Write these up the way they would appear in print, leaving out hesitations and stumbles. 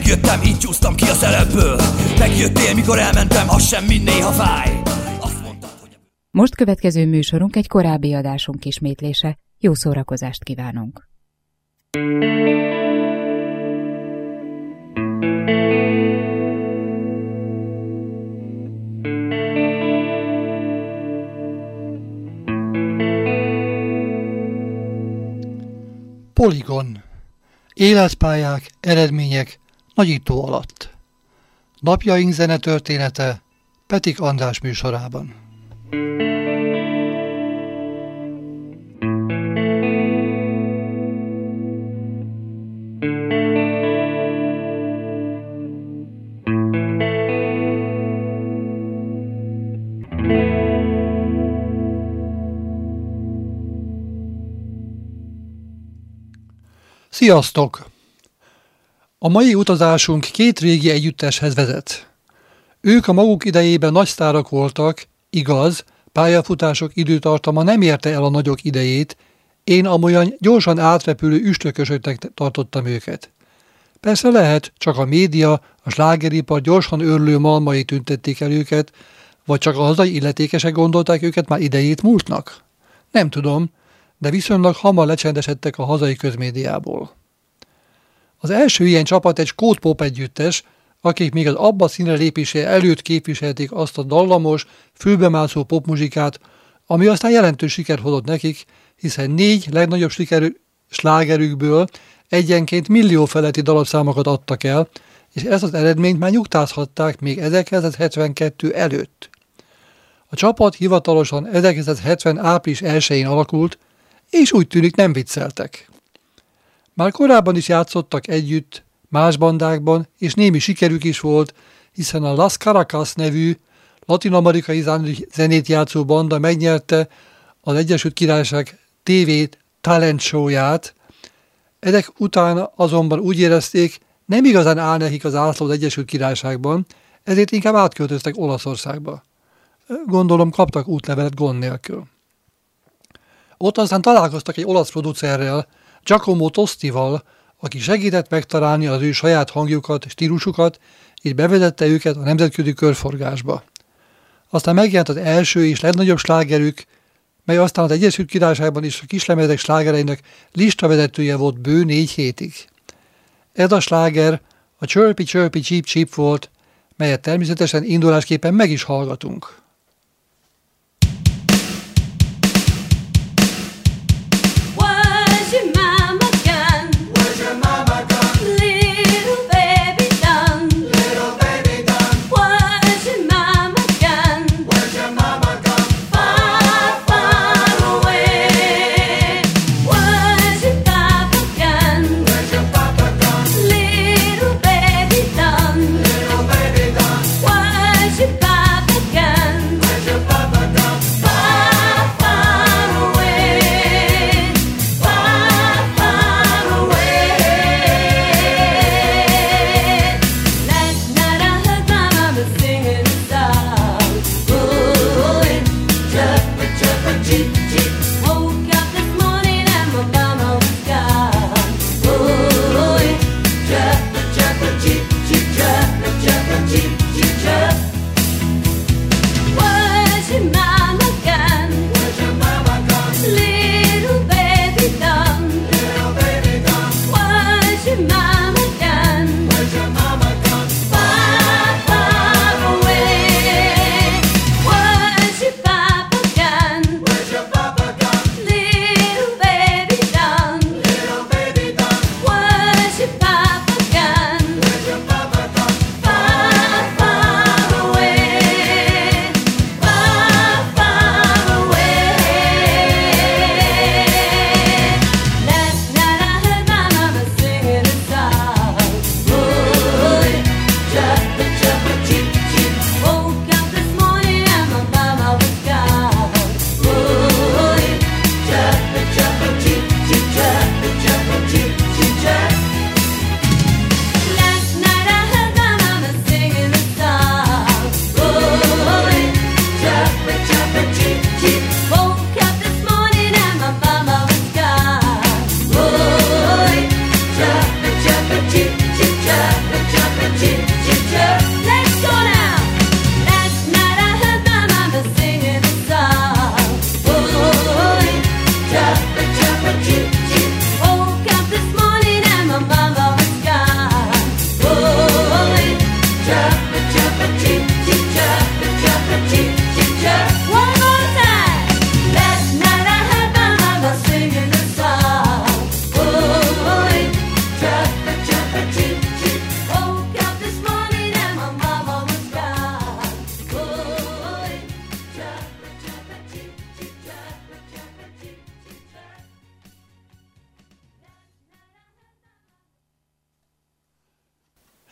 Megjöttem, így csúsztam ki a szerepből. Megjöttél, mikor elmentem, az semmi, néha fáj. Most következő műsorunk egy korábbi adásunk ismétlése. Jó szórakozást kívánunk! Poligon. Életpályák, eredmények nagyító alatt. Napjaink zenetörténete Petik András műsorában. Sziasztok! A mai utazásunk két régi együtteshez vezet. Ők a maguk idejében nagy sztárok voltak, igaz, pályafutások időtartama nem érte el a nagyok idejét, én amolyan gyorsan átrepülő üstökösöknek tartottam őket. Persze lehet, csak a média, a slágeripar gyorsan őrlő malmai tüntették el őket, vagy csak a hazai illetékesek gondolták őket már idejét múltnak? Nem tudom, de viszonylag hamar lecsendesedtek a hazai közmédiából. Az első ilyen csapat egy skót pop együttes, akik még az ABBA színre lépése előtt képviselték azt a dallamos, fülbemászó popmuzsikát, ami aztán jelentős sikert hozott nekik, hiszen 4 legnagyobb sikerű slágerükből egyenként millió feletti darabszámokat adtak el, és ezt az eredményt már nyugtázhatták még 1972 előtt. A csapat hivatalosan 1970. április 1-én alakult, és úgy tűnik nem vicceltek. Már korábban is játszottak együtt, más bandákban, és némi sikerük is volt, hiszen a Las Caracas nevű latin-amerikai zenét játszó banda megnyerte az Egyesült Királyság TV talent show-ját. Ezek után azonban úgy érezték, nem igazán áll nekik az ászló az Egyesült Királyságban, ezért inkább átköltöztek Olaszországba. Gondolom kaptak útlevelet gond nélkül. Ott aztán találkoztak egy olasz producerrel, Giacomo Tostival, aki segített megtalálni az ő saját hangjukat, stílusukat, és bevezette őket a nemzetközi körforgásba. Aztán megjelent az első és legnagyobb slágerük, mely aztán az Egyesült Királyságban is a kislemezek slágereinek listavezetője volt bő 4 hétig. Ez a sláger a Chirpy Chirpy Cheep Cheep volt, melyet természetesen indulásképpen meg is hallgatunk. Again.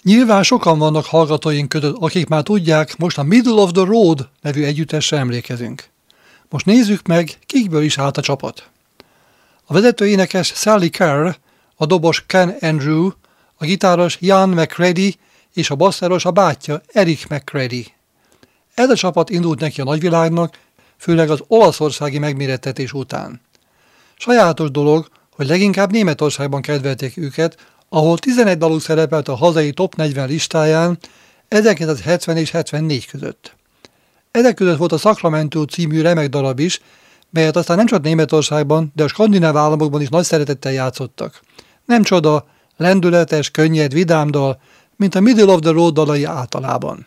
Nyilván sokan vannak hallgatóink között, akik már tudják, most a Middle of the Road nevű együttesre emlékezünk. Most nézzük meg, kikből is állt a csapat. A vezető énekes Sally Kerr, a dobos Ken Andrew, a gitáros Ian McCready és a basszeros a bátyja Eric McCready. Ez a csapat indult neki a nagyvilágnak, főleg az olaszországi megmérettetés után. Sajátos dolog, hogy leginkább Németországban kedvelték őket, ahol 11 daluk szerepelt a hazai top 40 listáján 1970 és 74 között. Ezek között volt a Sacramento című remek darab is, melyet aztán nem csak Németországban, de a skandináv államokban is nagy szeretettel játszottak. Nem csoda, lendületes, könnyed, vidám dal, mint a Middle of the Road dalai általában.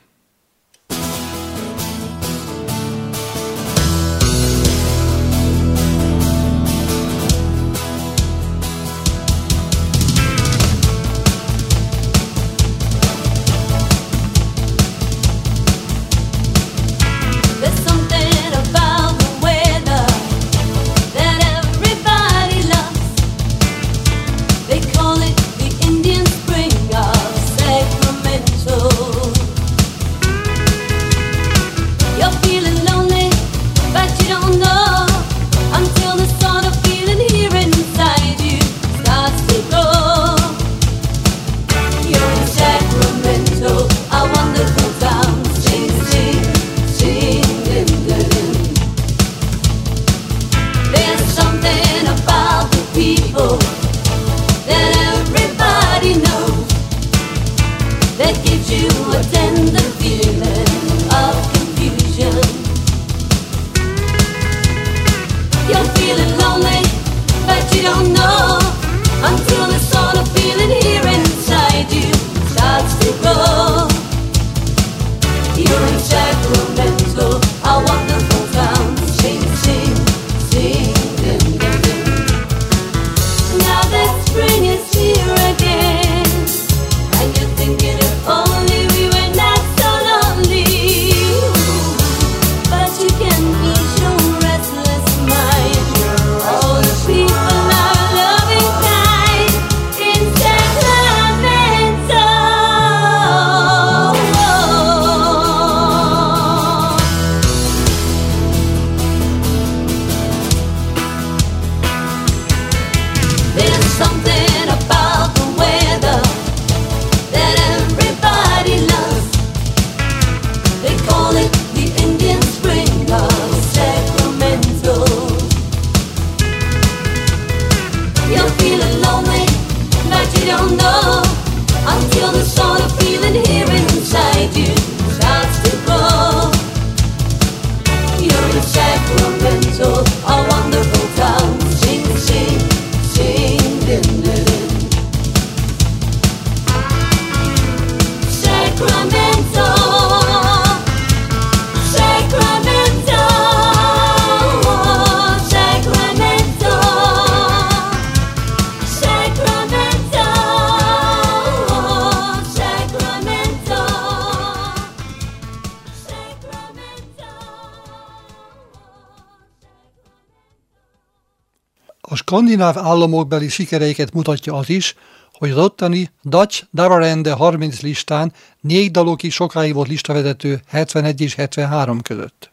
A skandináv államokbeli sikereiket mutatja az is, hogy az ottani Dutch Davarende 30 listán 4 dalok is sokáig volt listavezető 71 és 73 között.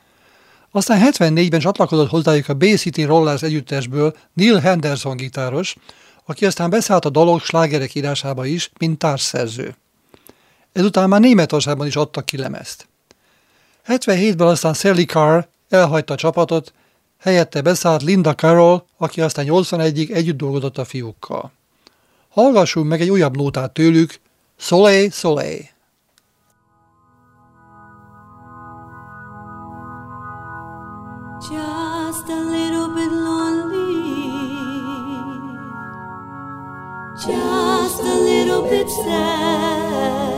Aztán 74-ben csatlakozott hozzájuk a Bay City Rollers együttesből Neil Henderson gitáros, aki aztán beszállt a dalok slágerek írásába is, mint társszerző. Ezután már Németországban is adtak ki lemezt. 77-ben aztán Sally Kerr elhagyta a csapatot, helyette beszállt Linda Carroll, aki aztán 81-ig együtt dolgozott a fiúkkal. Hallgassunk meg egy újabb nótát tőlük, Soleil, Soleil. Just a little bit lonely, just a little bit sad.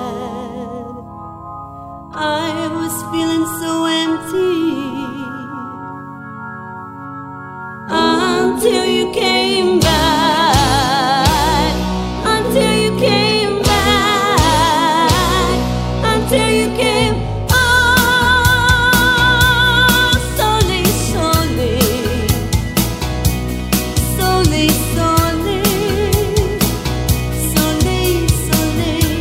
I was feeling so empty until you came back, until you came back, until you came. Oh, Soleil, Soleil, Soleil, Soleil, Soleil, Soleil.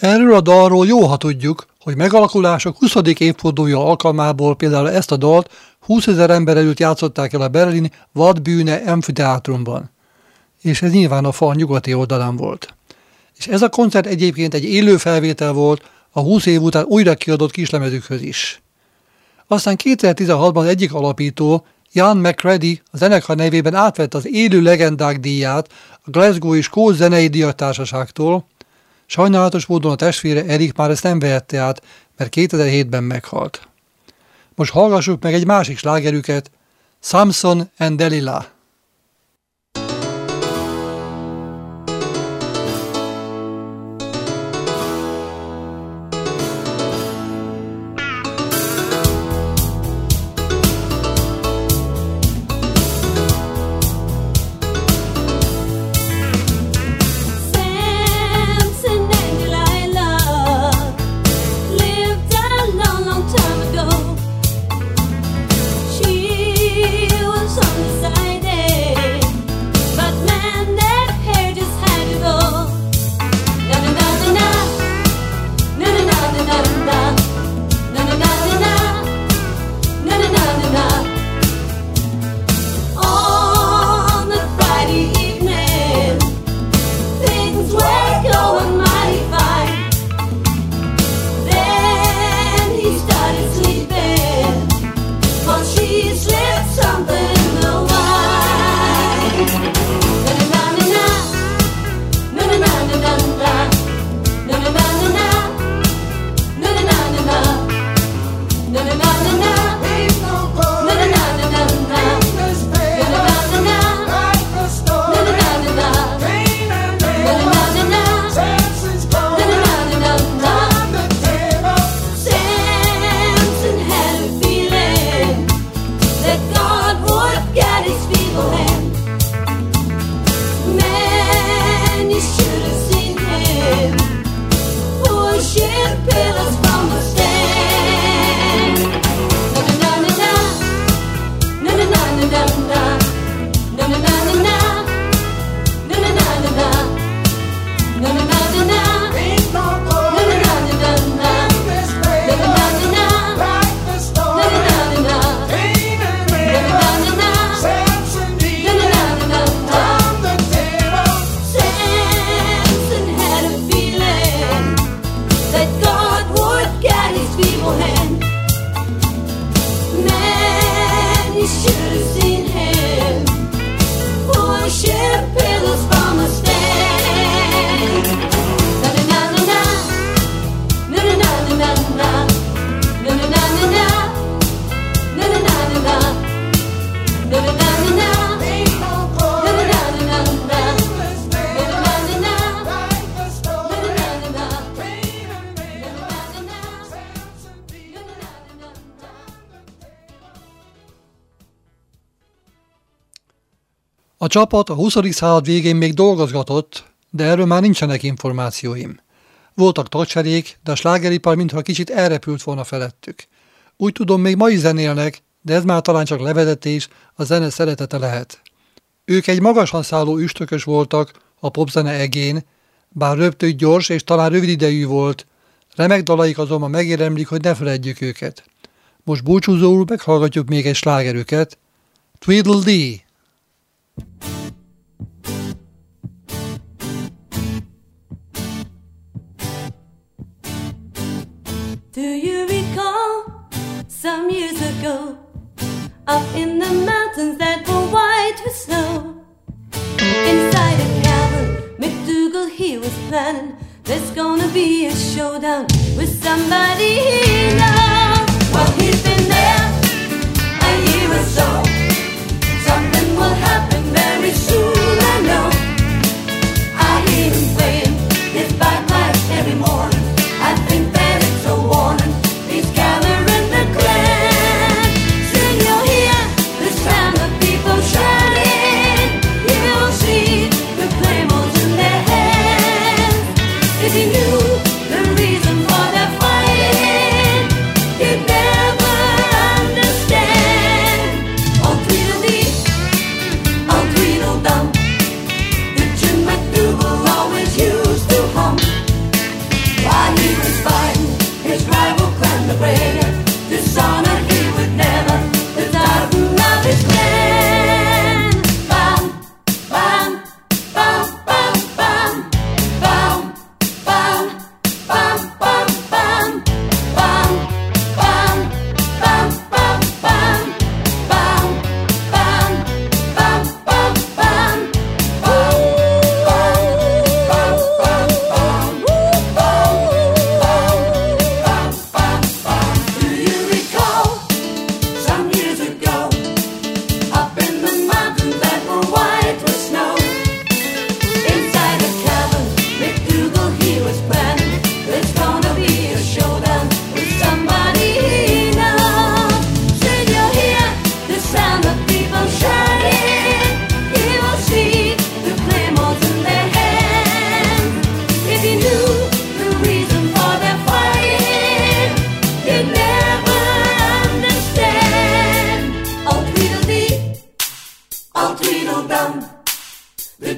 Erről a dalról jó, ha tudjuk, hogy megalakulások 20. évfordulója alkalmából például ezt a dalt 20 000 ember előtt játszották el a berlini Vadbühne amfiteátrumban. És ez nyilván a fal nyugati oldalán volt. És ez a koncert egyébként egy élő felvétel volt a 20 év után újra kiadott kislemezükhöz is. Aztán 2016-ban egyik alapító, Ian McCready a zenekar nevében átvett az Élő Legendák díját a Glasgow és Skót Zenei Díjaktársaságtól. Sajnálatos módon a testvére Erik már ezt nem vehette át, mert 2007-ben meghalt. Most hallgassuk meg egy másik slágerüket, Samson and Delilah. A csapat a 20. század végén még dolgozgatott, de erről már nincsenek információim. Voltak tagcserék, de a slágeripar mintha kicsit elrepült volna felettük. Úgy tudom, még ma is zenélnek, de ez már talán csak levezetés, a zene szeretete lehet. Ők egy magasan szálló üstökös voltak a popzene egén, bár röptük gyors és talán rövid idejű volt, remek dalaik azonban megérdemlik, hogy ne feledjük őket. Most búcsúzóul meghallgatjuk még egy slágerüket, Tweedledee. Do you recall some years ago, up in the mountains that were white with snow? Inside a cabin, McDougal he was planning, there's gonna be a showdown with somebody he knows. Well, he's been there a year or so. Something will happen very soon, I know. I hear him playing his bagpipe every morning. I think that it's a warning. He's gathering the clan. Soon you'll hear the sound of people shouting. You'll see the claymores in their hands. If you knew the reason for their fighting,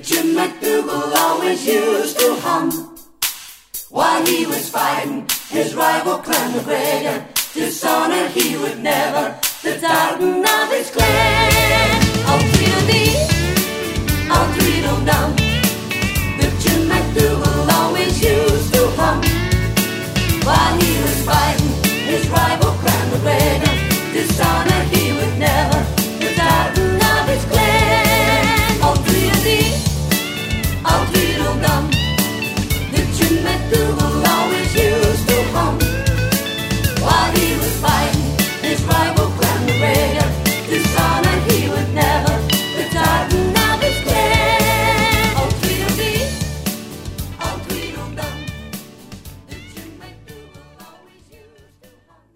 Jim McDougal always used to hum while he was fighting his rival Clan McGregor. Dishonored he would never, the tartan of his clan. I'll Tweedledee, I'll Tweedledum. The Jim McDougal always used to hum while he was fighting his rival Clan McGregor. Dishonored he would never, the tartan of his clan. I'll Tweedledee, I'll Tweedledum. The Jim McDougal always used to hum while he was fighting his rival Clan McGregor. Dishonored he would never, the tartan of his clan. Oh Tweedledee, oh Tweedledum. The Jim McDougal always used to hum.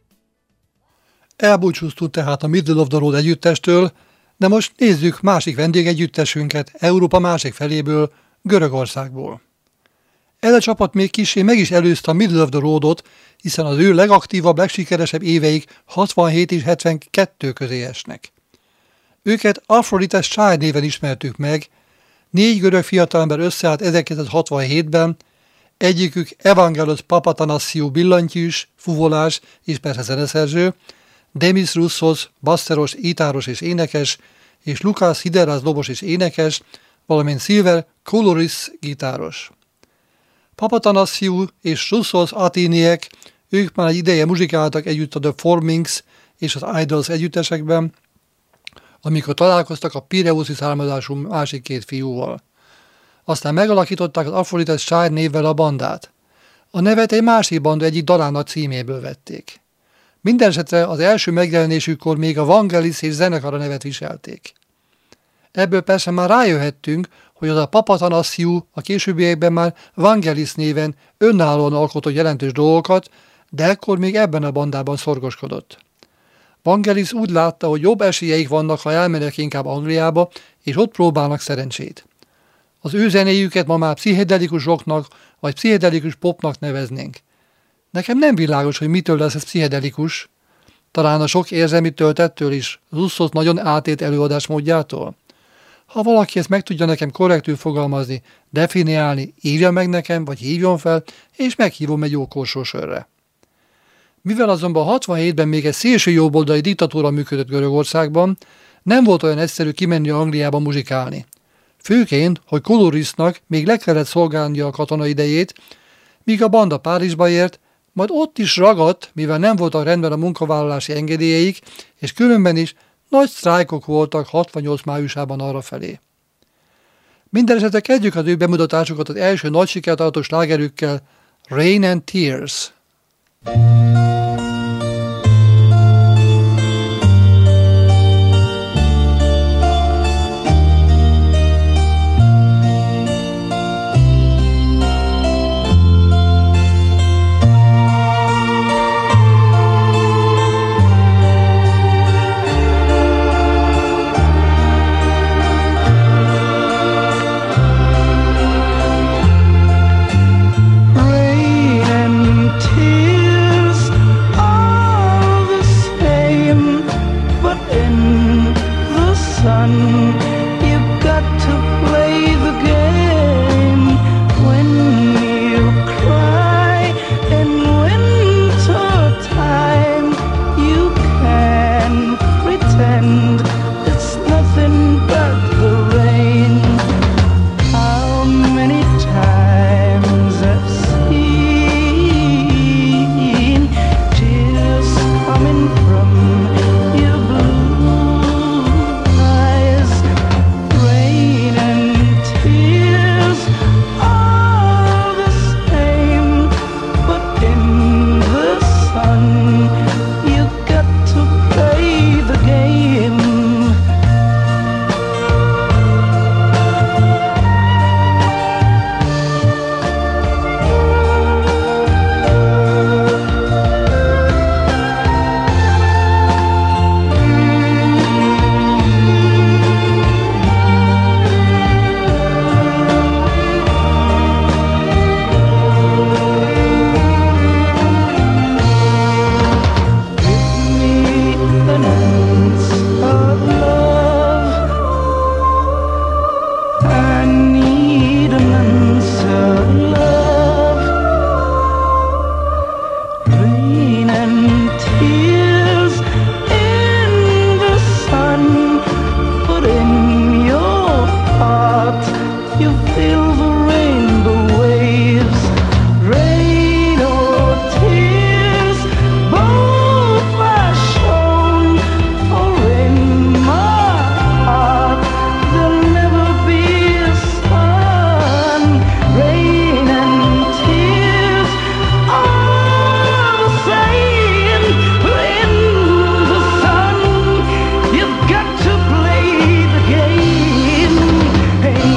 Elbúcsúztunk tehát a Middle of the Road együttestől, de most nézzük másik vendégegyüttesünket Európa másik feléből, Görögországból. Ez a csapat még kissé meg is előzte a Middle of the Roadot, hiszen az ő legaktívabb, legsikeresebb éveik 67 és 72 közé esnek. Őket Aphrodite's Child néven ismertük meg, 4 görög fiatalember összeállt 1967-ben, egyikük Evangelos Papathanassiou billantyűs, fuvolás és persze zeneszerző, Demis Roussos basszeros, gitáros és énekes, és Lukas Hideras dobos és énekes, valamint Silver Koulouris gitáros. Papathanassiou és Roussos Athéniek, ők már egy ideje muzsikáltak együtt a The Formings és az Idols együttesekben, amikor találkoztak a pireuszi származású másik 2 fiúval. Aztán megalakították az Aphrodite's Child névvel a bandát. A nevet egy másik banda egyik dalának címéből vették. Mindenesetre az első megjelenésükkor még a Vangelis és zenekara nevet viselték. Ebből persze már rájöhettünk, hogy az a Papathanassiou a későbbiekben már Vangelis néven önállóan alkotott jelentős dolgokat, de ekkor még ebben a bandában szorgoskodott. Vangelis úgy látta, hogy jobb esélyeik vannak, ha elmennek inkább Angliába, és ott próbálnak szerencsét. Az ő zenéjüket ma már pszichedelikus rocknak vagy pszichedelikus popnak neveznénk. Nekem nem világos, hogy mitől lesz ez pszichedelikus, talán a sok érzelmi töltettől is, Roussos nagyon átét előadásmódjától. Ha valaki ezt meg tudja nekem korrektül fogalmazni, definiálni, írja meg nekem, vagy hívjon fel, és meghívom egy jó korsósörre. Mivel azonban 67-ben még egy szélső jobboldali diktatúra működött Görögországban, nem volt olyan egyszerű kimenni Angliába muzsikálni. Főként, hogy Koulourisnak még le kellett szolgálnia a katona idejét, míg a banda Párizsba ért, majd ott is ragadt, mivel nem voltak rendben a munkavállalási engedélyeik, és különben is nagy sztrájkok voltak 68 májusában arrafelé. Mindenesetre kezdjük az ő bemutatásukat az első nagy sikert arató slágerükkel, Rain and Tears. you feel the rainbow waves. Rain or tears, both are shown. For in my heart there'll never be a sun. Rain and tears are the same. In the sun, you've got to play the game. Hey.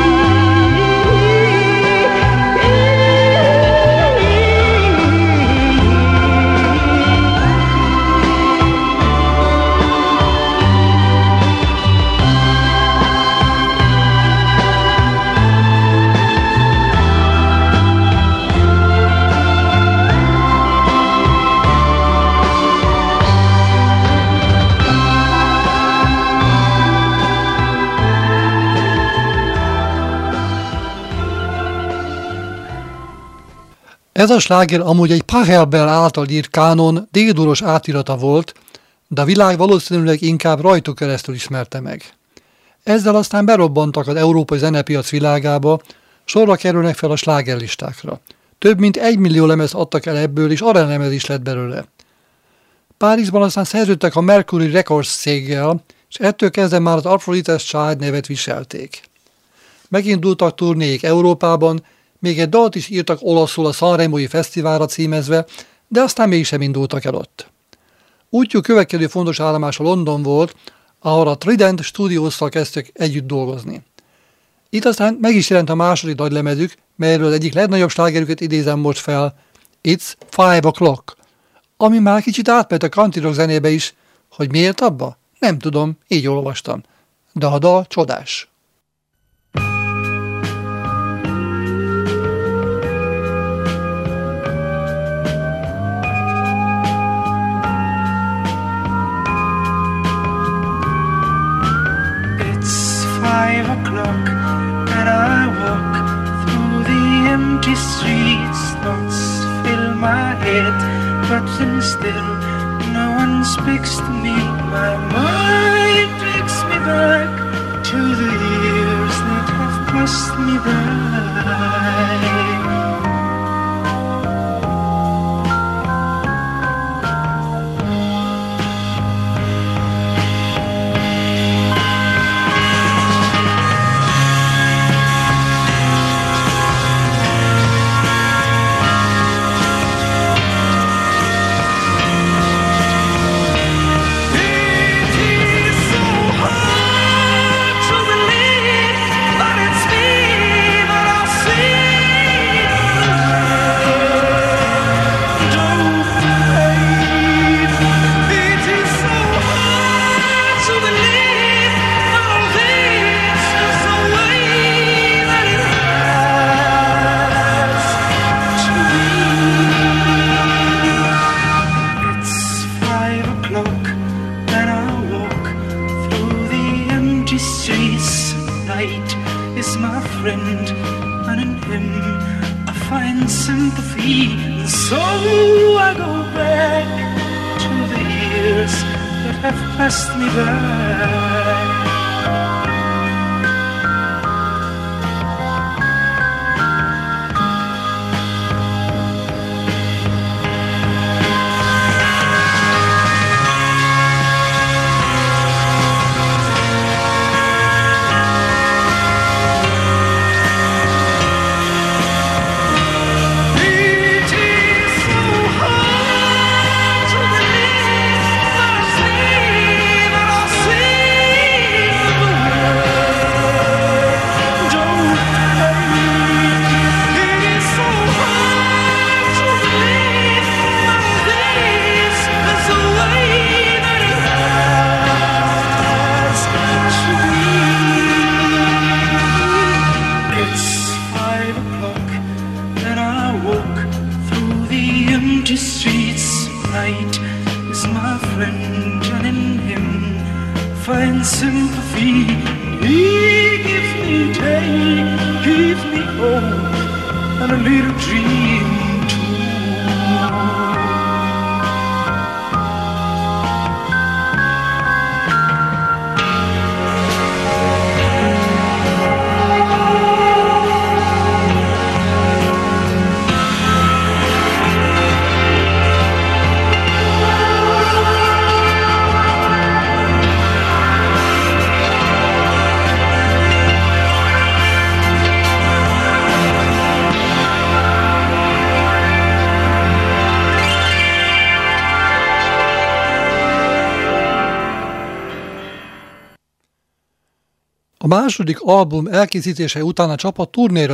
Ez a sláger amúgy egy Pachelbel által írt kánon D-duros átirata volt, de a világ valószínűleg inkább rajtuk keresztül ismerte meg. Ezzel aztán berobbantak az európai zenepiac világába, sorra kerülnek fel a slágerlistákra. Több mint 1 millió lemezt adtak el ebből, és aranylemez is lett belőle. Párizsban aztán szerződtek a Mercury Records céggel, és ettől kezdve már az Aphrodite's Child nevet viselték. Megindultak turnéik Európában, még egy dalt is írtak olaszul a Sanremói Fesztiválra címezve, de aztán mégsem indultak el ott. Útjuk következő fontos állomása London volt, ahol a Trident Studios-szal kezdtek együtt dolgozni. Itt aztán meg is jelent a második nagylemezük, melyről az egyik legnagyobb slágerüket idézem most fel, It's 5 o'clock, ami már kicsit átment a country rock zenébe is, hogy miért abba? Nem tudom, így olvastam. De a dal csodás. It's 5 o'clock and I walk through the empty streets. Thoughts fill my head, but then still no one speaks to me. My mind takes me back to the years that have passed me by. So I go back to the years that have passed me by. Sympathy, he gives me day, gives me hope, and a little dream too. A második album elkészítése után a csapat turnéra